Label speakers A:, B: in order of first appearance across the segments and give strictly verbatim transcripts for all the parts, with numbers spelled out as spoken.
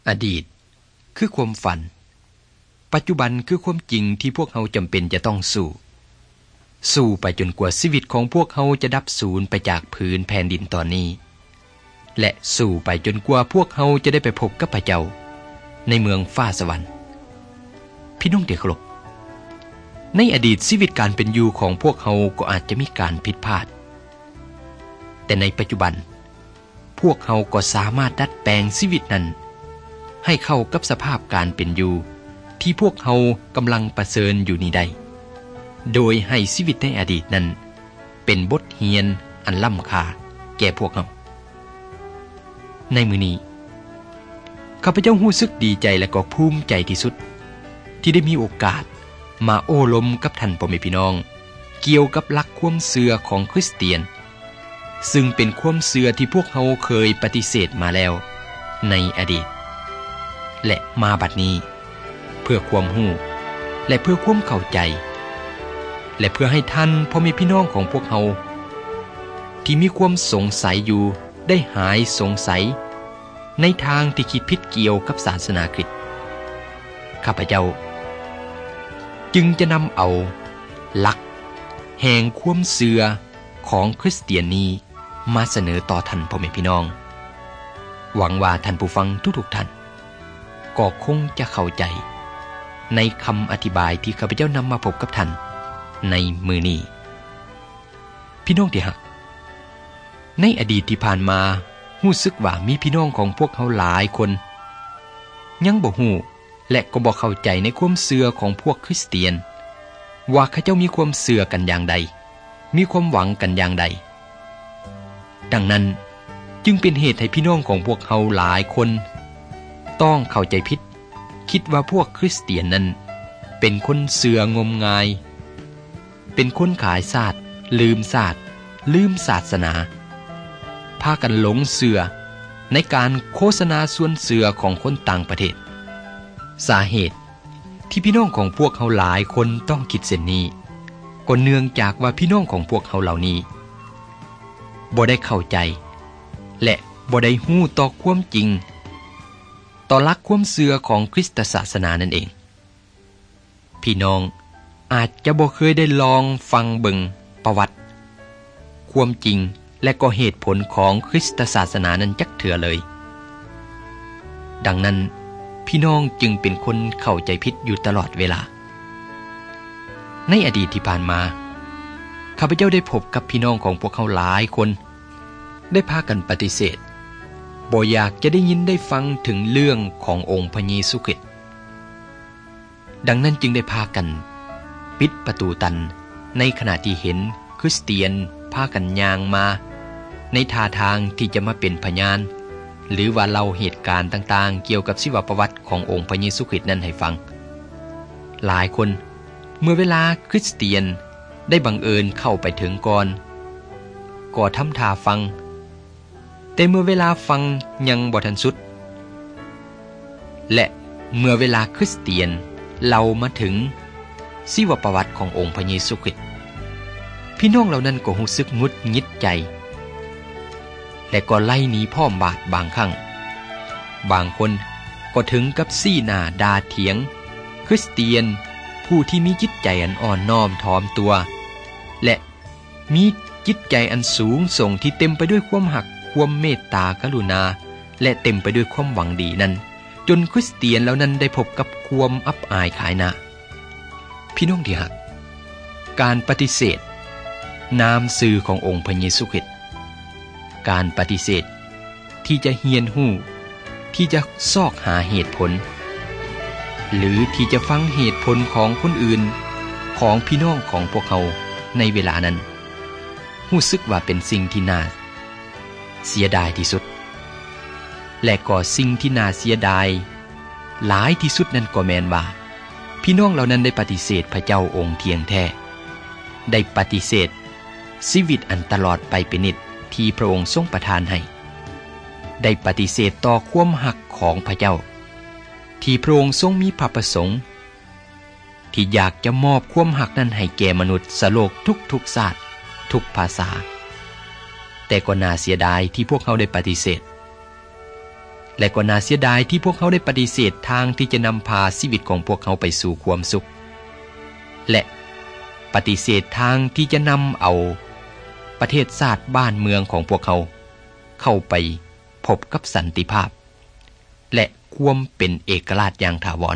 A: อดีตคือความฝันปัจจุบันคือความจริงที่พวกเราจำเป็นจะต้องสู้สู้ไปจนกว่าชีวิตของพวกเราจะดับสูญไปจากพื้นแผ่นดินตอนนี้และสู้ไปจนกว่าพวกเราจะได้ไปพบกับพระเจ้าในเมืองฟ้าสวรรค์พี่น้องที่เคารพในอดีตชีวิตการเป็นอยู่ของพวกเราก็อาจจะมีการผิดพลาดแต่ในปัจจุบันพวกเราก็สามารถดัดแปลงชีวิตนั้นให้เข้ากับสภาพการเป็นอยู่ที่พวกเรากำลังประเสริญอยู่นี้ได้โดยให้ชีวิตในอดีตนั้นเป็นบทเรียนอันล้ำค่าแก่พวกเราในมื้อนี้ข้าพเจ้ารู้สึกดีใจและก็ภูมิใจที่สุดที่ได้มีโอกาสมาโอ้ลมกับท่านพ่อแม่พี่น้องเกี่ยวกับหลักความเชื่อของคริสเตียนซึ่งเป็นความเชื่อที่พวกเราเคยปฏิเสธมาแล้วในอดีตและมาบัดนี้เพื่อความรู้และเพื่อความเข้าใจและเพื่อให้ท่านพ่อแม่พี่น้องของพวกเราที่มีความสงสัยอยู่ได้หายสงสัยในทางที่คิดผิดเกี่ยวกับศาสนาคริสต์ข้าพเจ้าจึงจะนำเอาหลักแห่งความเชื่อของคริสเตียนนี้มาเสนอต่อท่านพ่อแม่พี่น้องหวังว่าท่านผู้ฟังทุกๆท่านก็คงจะเข้าใจในคำอธิบายที่ข้าพเจ้านำมาพบกับท่านในมื้อนี้พี่น้องที่รักในอดีตที่ผ่านมารู้สึกว่ามีพี่น้องของพวกเขาหลายคนยังบ่ฮู้และก็บ่เข้าใจในความเชื่อของพวกคริสเตียนว่าเขาเจ้ามีความเชื่อกันอย่างใดมีความหวังกันอย่างใดดังนั้นจึงเป็นเหตุให้พี่น้องของพวกเขาหลายคนต้องเข้าใจผิดคิดว่าพวกคริสเตียนนั้นเป็นคนเชื่องมงายเป็นคนขายศาสตร์ลืมศาสตร์ลืมศาสนาพากันหลงเชื่อในการโฆษณาส่วนเชื่อของคนต่างประเทศสาเหตุที่พี่น้องของพวกเขาหลายคนต้องคิดเช่นนี้ก็เนื่องจากว่าพี่น้องของพวกเขาเหล่านี้บ่ได้เข้าใจและบ่ได้ฮู้ต่อความจริงต่อหลักความเชื่อของคริสตศาสนานั่นเองพี่น้องอาจจะบ่เคยได้ลองฟังเบิ่งประวัติความจริงและก็เหตุผลของคริสตศาสนานั้นจักเทื่อเลยดังนั้นพี่น้องจึงเป็นคนเข้าใจผิดอยู่ตลอดเวลาในอดีตที่ผ่านมาข้าพเจ้าได้พบกับพี่น้องของพวกเขาหลายคนได้พากันปฏิเสธบ่อยากจะได้ยินได้ฟังถึงเรื่องขององค์พระเยซูคริสต์ดังนั้นจึงได้พากันปิดประตูตันในขณะที่เห็นคริสเตียนพากันย่างมาในท่าทางที่จะมาเป็นพยานหรือว่าเล่าเหตุการณ์ต่างๆเกี่ยวกับชีวประวัติขององค์พระเยซูคริสต์นั้นให้ฟังหลายคนเมื่อเวลาคริสเตียนได้บังเอิญเข้าไปถึงก่อนก็ทำท่าฟังแต่เมื่อเวลาฟังยังบ่ทันสุดและเมื่อเวลาคริสเตียนเล่ามาถึงชีวประวัติขององค์พระเยซูคริสต์พี่น้องเหล่านั้นก็รู้สึกงุดหงิดใจและก็ไล่หนีพ่อมบาดบางครั้งบางคนก็ถึงกับซี่หน้าด่าเถียงคริสเตียนผู้ที่มีจิตใจอันอ่อนน้อมถ่อมตัวและมีจิตใจอันสูงส่งที่เต็มไปด้วยความหักความเมตตากรุณาและเต็มไปด้วยความหวังดีนั้นจนคริสเตียนเหล่านั้นได้พบกับความอับอายขายหน้าพี่น้องที่รักการปฏิเสธนามสื่อขององค์พระเยซูคริสต์การปฏิเสธที่จะเฮียนหู้ที่จะซอกหาเหตุผลหรือที่จะฟังเหตุผลของคนอื่นของพี่น้องของพวกเขาในเวลานั้นรู้สึกว่าเป็นสิ่งที่น่าเสียดายที่สุดและก็สิ่งที่น่าเสียดายหลายที่สุดนั้นก็แม่นว่าพี่น้องเหล่านั้นได้ปฏิเสธพระเจ้าองค์เที่ยงแท้ได้ปฏิเสธชีวิตอันตลอดไปเป็นนิจที่พระองค์ทรงประทานให้ได้ปฏิเสธต่อความหักของพระเจ้าที่พระองค์ทรงมีพระประสงค์ที่อยากจะมอบความหักนั้นให้แก่มนุษย์สโลกทุกๆชาติทุกภาษาแต่ก็น่าเสียดายที่พวกเขาได้ปฏิเสธและก็น่าเสียดายที่พวกเขาได้ปฏิเสธทางที่จะนำพาชีวิตของพวกเขาไปสู่ความสุขและปฏิเสธทางที่จะนำเอาประเทศชาติบ้านเมืองของพวกเขาเข้าไปพบกับสันติภาพและความเป็นเอกราชอย่างถาวร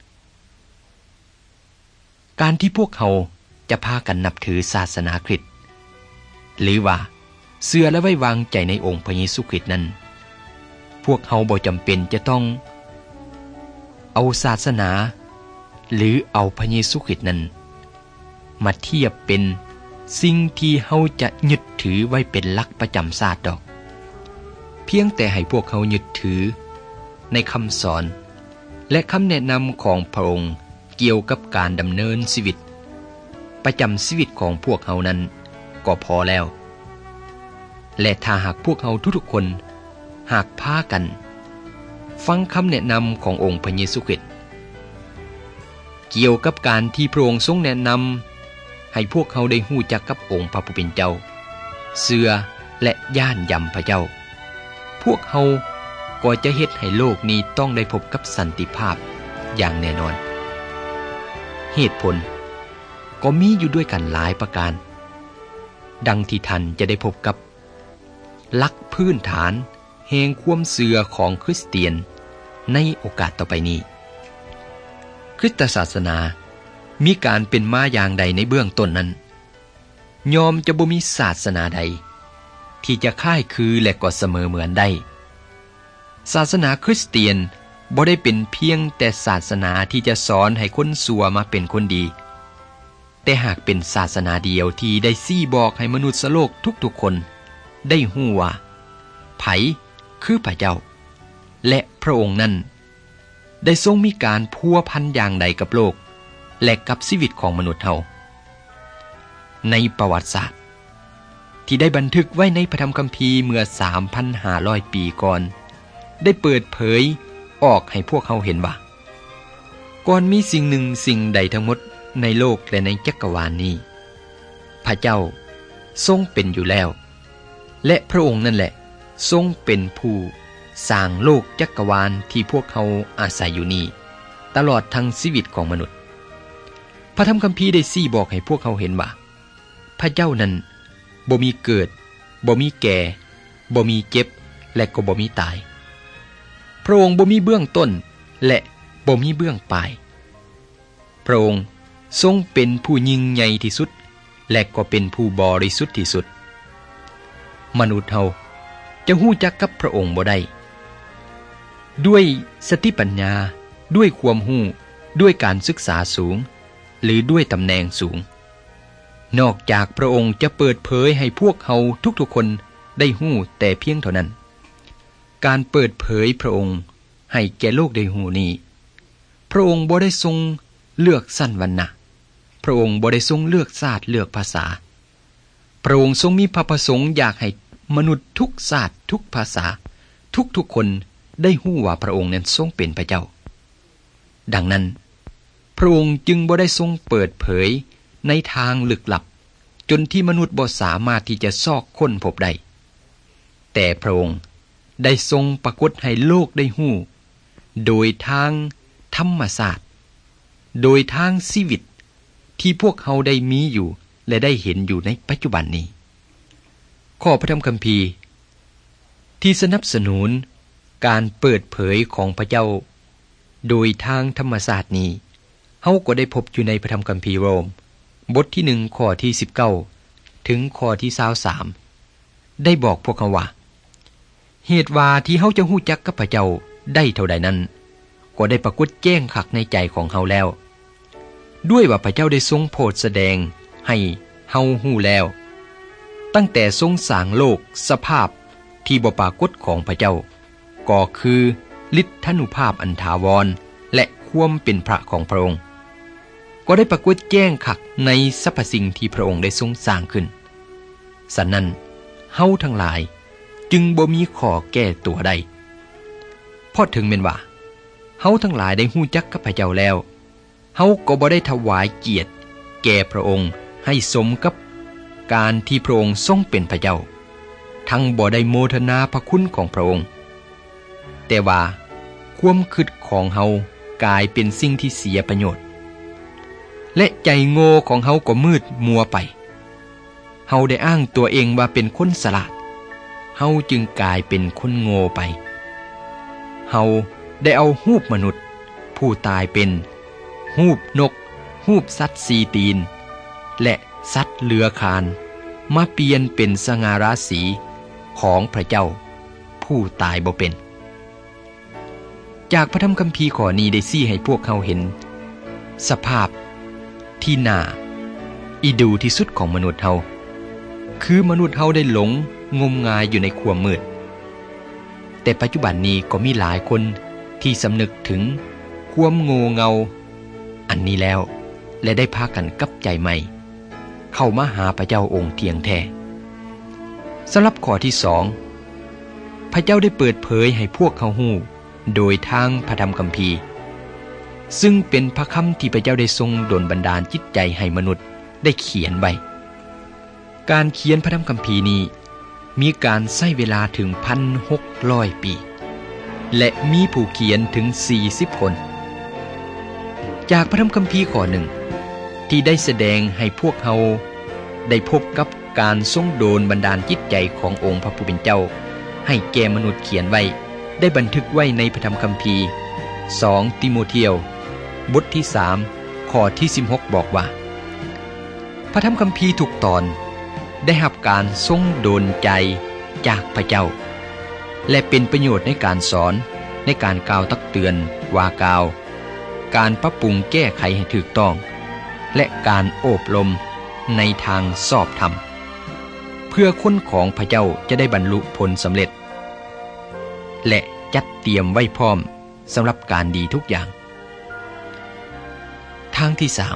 A: การที่พวกเขาจะพากันนับถือศาสนาคริสต์หรือว่าเชื่อและไว้วางใจในองค์พระเยซูคริสต์นั้นพวกเขาบ่จำเป็นจะต้องเอาศาสนาหรือเอาพระเยซูคริสต์นั้นมาเทียบเป็นสิ่งที่เฮาจะยึดถือไว้เป็นหลักประจำชาติดอกเพียงแต่ให้พวกเขายึดถือในคำสอนและคำแนะนำของพระองค์เกี่ยวกับการดำเนินชีวิตประจำชีวิตของพวกเขานั้นก็พอแล้วและถ้าหากพวกเขาทุกๆคนหากพากันฟังคำแนะนำขององค์พระเยซูคริสต์เกี่ยวกับการที่พระองค์ทรงแนะนำให้พวกเขาได้ฮู้จักกับองค์พระผู้เป็นเจ้าเชื่อและย่านยำพระเจ้าพวกเขาก็จะเฮ็ดให้โลกนี้ต้องได้พบกับสันติภาพอย่างแน่นอนเหตุผลก็มีอยู่ด้วยกันหลายประการดังที่ท่านจะได้พบกับหลักพื้นฐานแห่งความเชื่อของคริสเตียนในโอกาสต่อไปนี้คริสตศาสนามีการเป็นมาอย่างใดในเบื้องต้นนั้นยอมจะบ่มีศาสนาใดที่จะคล้ายคือและก็เสมอเหมือนได้ศาสนาคริสเตียนบ่ได้เป็นเพียงแต่ศาสนาที่จะสอนให้คนชั่วมาเป็นคนดีแต่หากเป็นศาสนาเดียวที่ได้ชี้บอกให้มนุษย์โลกทุกๆคนได้ฮู้ว่าไผคือพระเจ้าและพระองค์นั้นได้ทรงมีการพัวพันอย่างใดกับโลกและกับชีวิตของมนุษย์เฮาในประวัติศาสตร์ที่ได้บันทึกไว้ในพระธรรมคัมภีร์เมื่อ สามพันห้าร้อย ปีก่อนได้เปิดเผยออกให้พวกเขาเห็นว่าก่อนมีสิ่งหนึ่งสิ่งใดทั้งหมดในโลกและในจักรวาล น, นี้พระเจ้าทรงเป็นอยู่แล้วและพระองค์นั่นแหละทรงเป็นผู้สร้างโลกจักรวาลที่พวกเขาอาศัยอยู่นี้ตลอดทั้งชีวิตของมนุษย์พระธรรมคัมภีร์ได้ชี้บอกให้พวกเขาเห็นว่าพระเจ้านั้นบ่มีเกิดบ่มีแก่บ่มีเจ็บและก็บ่มีตายพระองค์บ่มีเบื้องต้นและบ่มีเบื้องปลายพระองค์ทรงเป็นผู้ยิ่งใหญ่ที่สุดและก็เป็นผู้บริสุทธิ์ที่สุดมนุษย์เฮาจะฮู้จักกับพระองค์บ่ได้ด้วยสติปัญญาด้วยความรู้ด้วยการศึกษาสูงหรือด้วยตำแหน่งสูงนอกจากพระองค์จะเปิดเผยให้พวกเขาทุกๆคนได้ฮู้แต่เพียงเท่านั้นการเปิดเผยพระองค์ให้แก่โลกได้ฮู้นี้พระองค์บ่ได้ทรงเลือกสั้นวรรณะพระองค์บ่ได้ทรงเลือกชาติเลือกภาษาพระองค์ทรงมีพระประสงค์อยากให้มนุษย์ทุกชาติทุกภาษาทุกๆคนได้ฮู้ว่าพระองค์นั้นทรงเป็นพระเจ้าดังนั้นพระองค์จึงบ่ได้ทรงเปิดเผยในทางลึกลับจนที่มนุษย์บ่สามารถที่จะซอกค้นพบได้แต่พระองค์ได้ทรงปรากฏให้โลกได้ฮู้โดยทางธรรมศาสตร์โดยทางชีวิตที่พวกเขาได้มีอยู่และได้เห็นอยู่ในปัจจุบันนี้ข้อพระธรรมคัมภีร์ที่สนับสนุนการเปิดเผยของพระเจ้าโดยทางธรรมศาสตร์นี้เฮาก็ได้พบอยู่ในพระธรรมคัมภีร์โรมบทที่หนึ่งข้อที่สิบเก้าถึงข้อที่ยี่สิบสามได้บอกพวกเขาว่าเหตุว่าที่เฮาจะฮู้จักกับพระเจ้าได้เท่าใดนั้นก็ได้ปรากฏแจ้งคักในใจของเฮาแล้วด้วยว่าพระเจ้าได้ทรงโปรดแสดงให้เฮาฮู้แล้วตั้งแต่ทรงสร้างโลกสภาพที่บ่ปรากฏของพระเจ้าก็คือฤทธานุภาพอันถาวรและความเป็นพระของพระองค์ก็ได้ปรากฏแจ้งคักในสรรพสิ่งที่พระองค์ได้ทรงสร้างขึ้นฉะนั้นเฮาทั้งหลายจึงบ่มีข้อแก้ตัวใดเพราะถึงแม้นว่าเฮาทั้งหลายได้ฮู้จักกับพระเจ้าแล้วเฮาก็บ่ได้ถวายเกียรติแก่พระองค์ให้สมกับการที่พระองค์ทรงเป็นพระเจ้าทั้งบ่ได้โมทนาพระคุณของพระองค์แต่ว่าความคิดของเฮากลายเป็นสิ่งที่เสียประโยชน์และใจโง่ของเฮาก็มืดมัวไปเฮาได้อ้างตัวเองว่าเป็นคนฉลาดเฮาจึงกลายเป็นคนโง่ไปเฮาได้เอารูปมนุษย์ผู้ตายเป็นรูปนกรูปสัตว์สีตีนและสัตว์เลื้อยคลานมาเปลี่ยนเป็นสง่าราศีของพระเจ้าผู้ตายบ่เป็นจากพระธรรมคัมภีร์ข้อนี้ได้ชี้ให้พวกเขาเห็นสภาพที่น่าอิดูที่สุดของมนุษย์เฮาคือมนุษย์เฮาได้หลงงมงายอยู่ในความมืดแต่ปัจจุบันนี้ก็มีหลายคนที่สำนึกถึงความโง่เงาอันนี้แล้วและได้พากันกลับใจใหม่เข้ามาหาพระเจ้าองค์เที่ยงแท้สำหรับข้อที่สองพระเจ้าได้เปิดเผยให้พวกเขาฮู้โดยทางพระธรรมคัมภีร์ซึ่งเป็นพระคำที่พระเจ้าได้ทรงดลบันดาลจิตใจให้มนุษย์ได้เขียนไว้การเขียนพระธรรมคัมภีร์นี้มีการใช้เวลาถึง หนึ่งพันหกร้อย ปีและมีผู้เขียนถึงสี่สิบคนจากพระธรรมคัมภีร์ข้อหนึ่งที่ได้แสดงให้พวกเราได้พบกับการทรงโดลบันดาลจิตใจขององค์พระผู้เป็นเจ้าให้แก่มนุษย์เขียนไว้ได้บันทึกไว้ในพระธรรมคัมภีร์สองติโมเธียวบทที่สามข้อที่สิบหกบอกว่าพระธรรมคัมภีร์ทุกตอนได้รับการทรงโดลใจจากพระเจ้าและเป็นประโยชน์ในการสอนในการกล่าวตักเตือนว่ากล่าวการปรับปรุงแก้ไขให้ถูกต้องและการโอบรมในทางชอบธรรมเพื่อคนของพระเจ้าจะได้บรรลุผลสำเร็จและจัดเตรียมไว้พร้อมสำหรับการดีทุกอย่างทางที่สาม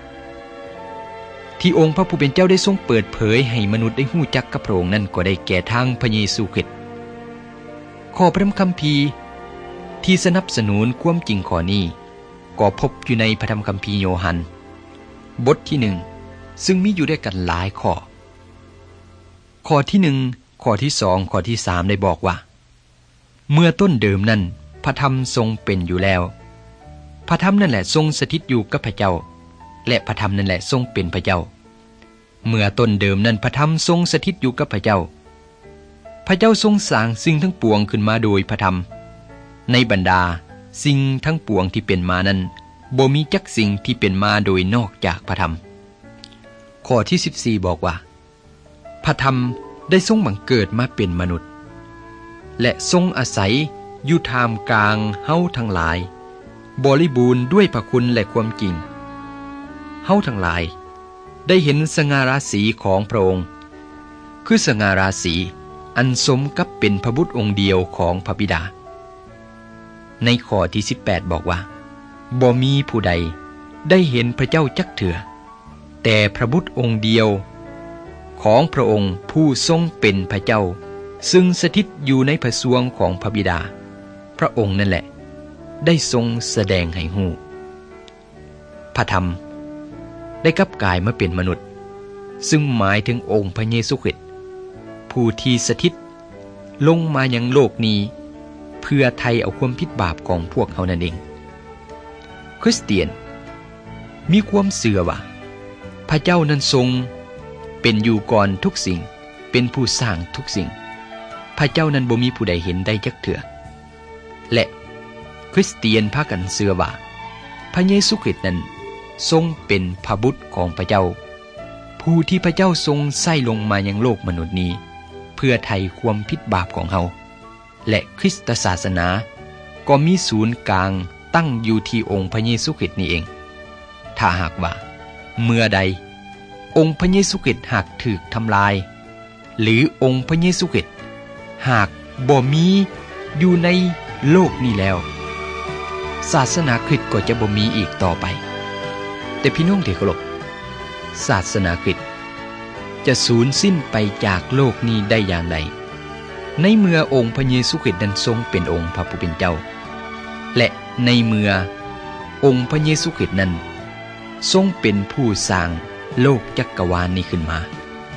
A: ที่องค์พระผู้เป็นเจ้าได้ทรงเปิดเผยให้มนุษย์ได้ฮู้จักกับพระองค์นั้นก็ได้แก่ทางพระเยซูคริสต์ข้อพระธรรมคัมภีร์ที่สนับสนุนความจริงข้อนี้ก็พบอยู่ในพระธรรมคัมภีร์โยฮันบทที่หนึ่งซึ่งมีอยู่ด้วยกันหลายข้อข้อที่หนึ่งข้อที่สองข้อที่สามได้บอกว่าเมื่อต้นเดิมนั้นพระธรรมทรงเป็นอยู่แล้วพระธรรมนั่นแหละทรงสถิตอยู่กับพระเจ้าและพระธรรมนั่นแหละทรงเป็นพระเจ้าเมื่อต้นเดิมนั้นพระธรรมทรงสถิตอยู่กับพระเจ้าพระเจ้าทรงสร้างสิ่งทั้งปวงขึ้นมาโดยพระธรรมในบรรดาสิ่งทั้งปวงที่เป็นมานั้นบ่มีจักสิ่งที่เป็นมาโดยนอกจากพระธรรมข้อที่สิบสี่บอกว่าพระธรรมได้ทรงบังเกิดมาเป็นมนุษย์และทรงอาศัยอยู่ท่ามกลางเฮาทั้งหลายบริบูรณ์ด้วยพระคุณและความจริงเฮาทั้งหลายได้เห็นสง่าราศีของพระองค์คือสง่าราศีอันสมกับเป็นพระบุตรองค์เดียวของพระบิดาในข้อที่สิบแปดบอกว่าบ่มีผู้ใดได้เห็นพระเจ้าจักเถื่อแต่พระบุตรองค์เดียวของพระองค์ผู้ทรงเป็นพระเจ้าซึ่งสถิตอยู่ในพระสวงของพระบิดาพระองค์นั่นแหละได้ทรงแสดงให้ฮู้พระธรรมได้กลับกายมาเป็นมนุษย์ซึ่งหมายถึงองค์พระเยซูคริสต์ผู้ที่สถิตลงมายังโลกนี้เพื่อไถ่เอาความผิดบาปของพวกเขานั่นเองคริสเตียนมีความเชื่อว่าพระเจ้านั้นทรงเป็นอยู่ก่อนทุกสิ่งเป็นผู้สร้างทุกสิ่งพระเจ้านั้นบ่มีผู้ใดเห็นได้จักเถื่อและคริสเตียนพากันเชื่อว่าพระเยซูคริสต์นั้นทรงเป็นพระบุตรของพระเจ้าผู้ที่พระเจ้าทรงใส่ลงมายังโลกมนุษย์นี้เพื่อไถ่ความผิดบาปของเฮาและคริสตศาสนาก็มีศูนย์กลางตั้งอยู่ที่องค์พระเยซูคริสต์นี้เองถ้าหากว่าเมื่อใดองค์พระเยซูคริสต์หากถูกทำลายหรือองค์พระเยซูคริสต์หากบ่มีอยู่ในโลกนี้แล้วศาสนาคริสต์ก็จะบ่มีอีกต่อไปแต่พี่น้องที่เคารพศาสนาคริสต์จะสูญสิ้นไปจากโลกนี้ได้อย่างไรในเมื่อองค์พระเยซูคริสต์นั้นทรงเป็นองค์พระผู้เป็นเจ้าและในเมื่อองค์พระเยซูคริสต์นั้นทรงเป็นผู้สร้างโลกจักรวาลนี้ขึ้นมา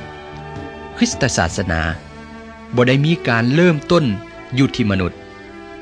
A: คริสตศาสนาบ่ได้มีการเริ่มต้นอยู่ที่มนุษย์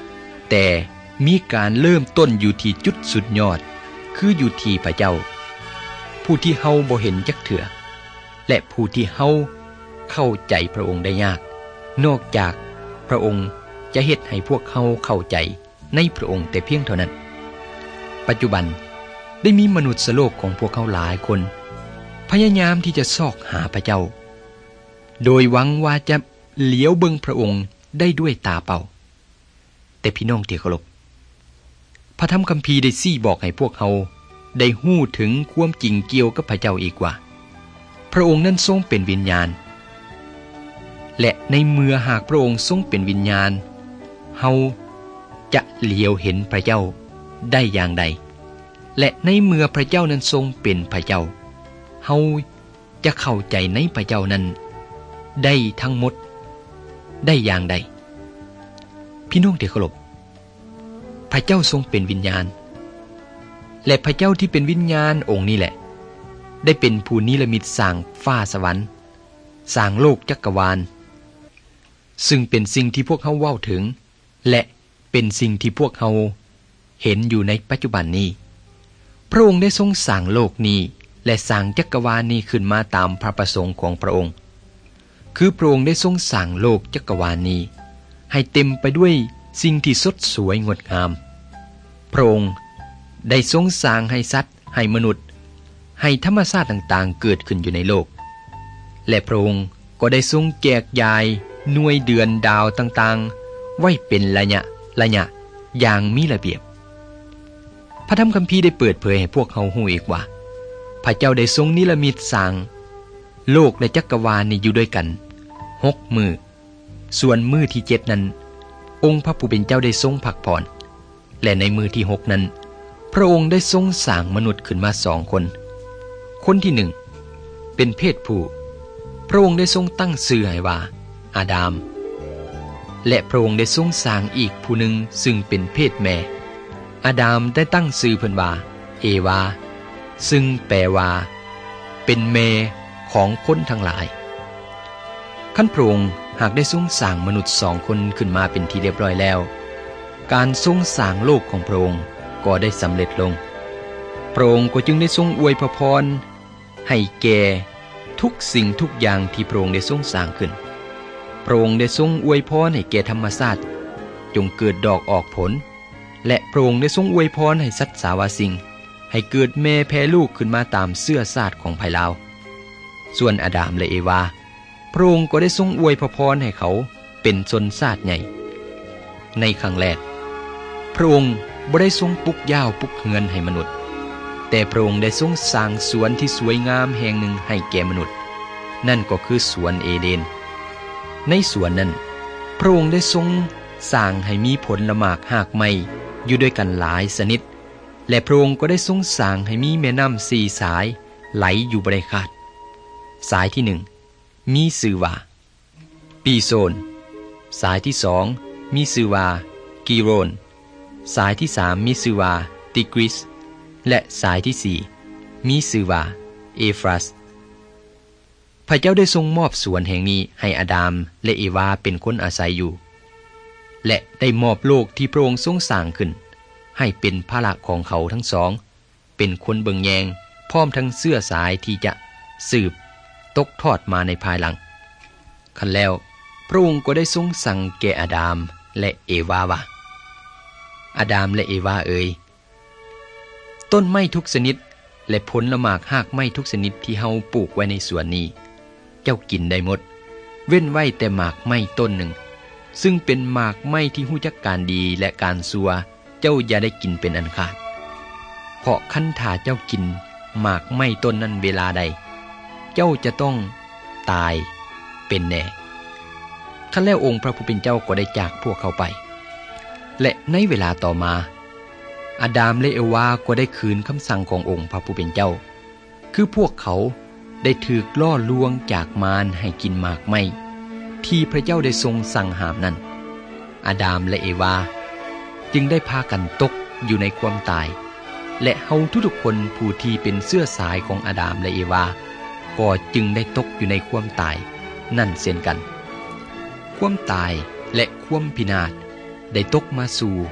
A: แต่มีการเริ่มต้นอยู่ที่จุดสุดยอดคืออยู่ที่พระเจ้าผู้ที่เฮาบ่เห็นจักเถื่อและผู้ที่เฮาเข้าใจพระองค์ได้ยากนอกจากพระองค์จะเฮ็ดให้พวกเฮาเข้าใจในพระองค์แต่เพียงเท่านั้นปัจจุบันได้มีมนุษย์โลกของพวกเขาหลายคนพยายามที่จะซอกหาพระเจ้าโดยหวังว่าจะเหลียวเบิ่งพระองค์ได้ด้วยตาเปล่าแต่พี่น้องที่เคารพพระธรรมคัมภีร์ได้ซี่บอกให้พวกเขาได้ฮู้ถึงความจริงเกี่ยวกับพระเจ้าอีกว่าพระองค์นั้นทรงเป็นวิญญาณและในเมื่อหากพระองค์ทรงเป็นวิญญาณเฮาจะเหลียวเห็นพระเจ้าได้อย่างใดและในเมื่อพระเจ้านั้นทรงเป็นพระเจ้าเฮาจะเข้าใจในพระเจ้านั้นได้ทั้งหมดได้อย่างใดพี่น้องที่เคารพพระเจ้าทรงเป็นวิญญาณและพระเจ้าที่เป็นวิญญาณองค์นี้แหละได้เป็นผู้นิรมิตสร้างฟ้าสวรรค์สร้างโลกจักรวาลซึ่งเป็นสิ่งที่พวกเขาเว้าถึงและเป็นสิ่งที่พวกเขาเห็นอยู่ในปัจจุบันนี้พระองค์ได้ทรงสร้างโลกนี้และสร้างจักรวาลนี้ขึ้นมาตามพระประสงค์ของพระองค์คือพระองค์ได้ทรงสร้างโลกจักรวาลนี้ให้เต็มไปด้วยสิ่งที่สดสวยงดงามพระองค์ได้ทรงสร้างให้สัตว์ให้มนุษย์ให้ธรรมชาติต่างๆเกิดขึ้นอยู่ในโลกและพระองค์ก็ได้ทรงแจกจ่ายหน่วยเดือนดาวต่างๆไว้เป็นระยะระยะอย่างมีระเบียบพระธรรมคัมภีร์ได้เปิดเผยให้พวกเขาฮู้อีกว่าพระเจ้าได้ทรงนิรมิตสร้างโลกและจักรวาลนี้อยู่ด้วยกันหกมือส่วนมือที่เจ็ดนั้นองค์พระผู้เป็นเจ้าได้ทรงพักผ่อนและในมือที่หกนั้นพระองค์ได้ทรงสร้างมนุษย์ขึ้นมาสองคนคนที่หนึ่งเป็นเพศผู้พระองค์ได้ทรงตั้งชื่อให้ว่าอาดามและพระองค์ได้ทรงสร้างอีกผู้หนึ่งซึ่งเป็นเพศแม่อาดามได้ตั้งชื่อเพิ่นว่าเอวาซึ่งแปลว่าเป็นแม่ของคนทั้งหลายขั้นพระองค์หากได้ทรงสร้างมนุษย์สองคนขึ้นมาเป็นที่เรียบร้อยแล้วการทรงสร้างโลกของพระองค์ก็ได้สำเร็จลงพระองค์ก็จึงได้ทรงอวยพระพรให้แก่ทุกสิ่งทุกอย่างที่พระองค์ได้ทรงสร้างขึ้นพระองค์ได้ทรงอวยพรให้แก่ธรรมชาติจงเกิดดอกออกผลและพระองค์ได้ทรงอวยพรให้สัตว์สาวาสิ่งให้เกิดแม่แพร่ลูกขึ้นมาตามเสื้อชาติของภายลาวส่วนอาดามและเอวาพระองค์ก็ได้ทรงอวยพระพรให้เขาเป็นชนชาติใหญ่ในครั้งแรกพระองค์บ่ได้ทรงปลุกย่าวปลุกเฮือนให้มนุษย์แต่พระองค์ได้ทรงสร้างสวนที่สวยงามแห่งหนึ่งให้แก่มนุษย์นั่นก็คือสวนเอเดนในสวนนั้นพระองค์ได้ทรงสร้างให้มีผลละหมากหากไม้อยู่ด้วยกันหลายชนิดและพระองค์ก็ได้ทรงสร้างให้มีแม่น้ำสี่สายไหลอยู่บ่ได้ขาดสายที่หนึ่งมีชื่อว่าปีโซนสายที่สองมีชื่อว่ากีโรนสายที่สามมีชื่อว่าติกริสและสายที่สี่มีชื่อว่าเอฟรัสพระเจ้าได้ทรงมอบสวนแห่งนี้ให้อาดามและเอวาเป็นคนอาศัยอยู่และได้มอบโลกที่พระองค์ทรงสร้างขึ้นให้เป็นภาระของเขาทั้งสองเป็นคนเบิ่งแยงพร้อมทั้งเสื้อสายที่จะสืบตกทอดมาในภายหลังคันแล้วพระองค์ก็ได้ทรงสั่งแก่อาดามและเอวาว่าอาดามและเอวาเอ๋ยต้นไม้ทุกชนิดและผลหมากหากไม้ทุกชนิดที่เฮาปลูกไว้ในสวนนี้เจ้ากินได้หมดเว้นไว้แต่หมากไม้ต้นหนึ่งซึ่งเป็นหมากไม้ที่ฮู้จักการดีและการชั่วเจ้าอย่าได้กินเป็นอันขาดเพราะคันถ้าเจ้ากินหมากไม้ต้นนั้นเวลาใดเจ้าจะต้องตายเป็นแน่คันแล้วองค์พระผู้เป็นเจ้าก็ได้จากพวกเขาไปและในเวลาต่อมาอาดามและเอวาก็ได้คืนคำสั่งขององค์พระผู้เป็นเจ้าคือพวกเขาได้ถูกล่อลวงจากมารให้กินหมากไม้ที่พระเจ้าได้ทรงสั่งห้ามนั้นอาดามและเอวาจึงได้พากันตกอยู่ในความตายและเฮาทุกๆคนผู้ที่เป็นเสื้อสายของอาดามและเอวาก็จึงได้ตกอยู่ในความตายนั่นเช่นกันความตายและความพินาศได้ตกมาสู่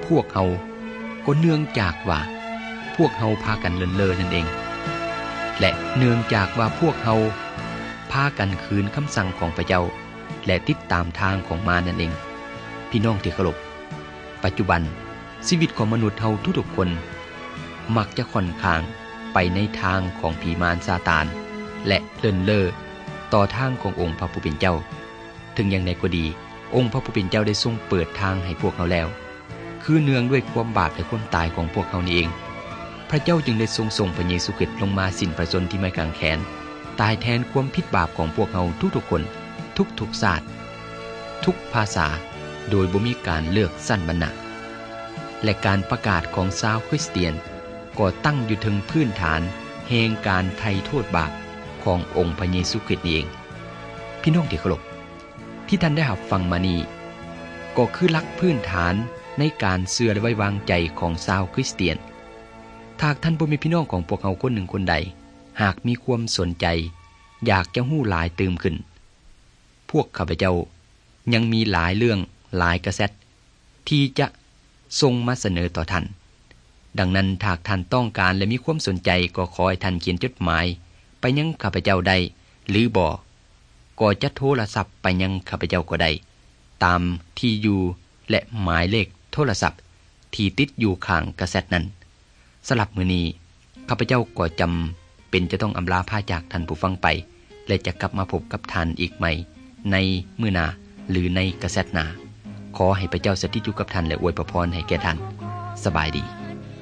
A: พวกเฮาก็เนื่องจากว่าพวกเฮาพากันเลินเล่อนั่นเองและเนื่องจากว่าพวกเฮาพากันคืนคำสั่งของพระเจ้าและติดตามทางของมารนั่นเองพี่น้องที่เคารพปัจจุบันชีวิตของมนุษย์เฮาทุกๆคนมักจะค่อนข้างไปในทางของผีมารซาตานและเลินเล่อต่อทางขององค์พระผู้เป็นเจ้าถึงอย่างไรก็ดีองค์พระผู้เป็นเจ้าได้ทรงเปิดทางให้พวกเขาแล้วคือเนื่องด้วยความบาปและความตายของพวกเขานี่เองพระเจ้าจึงได้ทรงส่งพระเยซูคริสต์ลงมาสิ้นพระชนม์ที่ไม้กางเขนตายแทนความผิดบาปของพวกเขาทุกๆคนทุกๆชาติทุกภาษาโดยบ่มีการเลือกสั้นวรรณะและการประกาศของชาวคริสเตียนก็ตั้งอยู่ถึงพื้นฐานแห่งการไถ่โทษบาปขององค์พระเยซูคริสต์นี่เองพี่น้องที่เคารพที่ท่านได้รับฟังมานี้ก็คือหลักพื้นฐานในการเชื่อและไว้วางใจของชาวคริสเตียนถ้าท่านบ่มีพี่น้องของพวกเขาคนหนึ่งคนใดหากมีความสนใจอยากจะฮู้หลายตื่มขึ้นพวกข้าพเจ้ายังมีหลายเรื่องหลายกระแสที่จะส่งมาเสนอต่อท่านดังนั้นถ้าท่านต้องการและมีความสนใจก็ขอให้ท่านเขียนจดหมายไปยังข้าพเจ้าได้หรือบ่ก็จะโทรศัพท์ไปยังข้าพเจ้าก็ได้ตามที่อยู่และหมายเลขโทรศัพท์ที่ติดอยู่ข้างกระแสนั้นสำหรับมื้อนี้ข้าพเจ้าก็จำเป็นจะต้องอำลาพาจากท่านผู้ฟังไปและจะกลับมาพบกับท่านอีกใหม่ในมื้อหน้าหรือในกระแสหน้าขอให้พระเจ้าสถิตอยู่กับท่านและอวยพรให้แก่ท่านสบายดี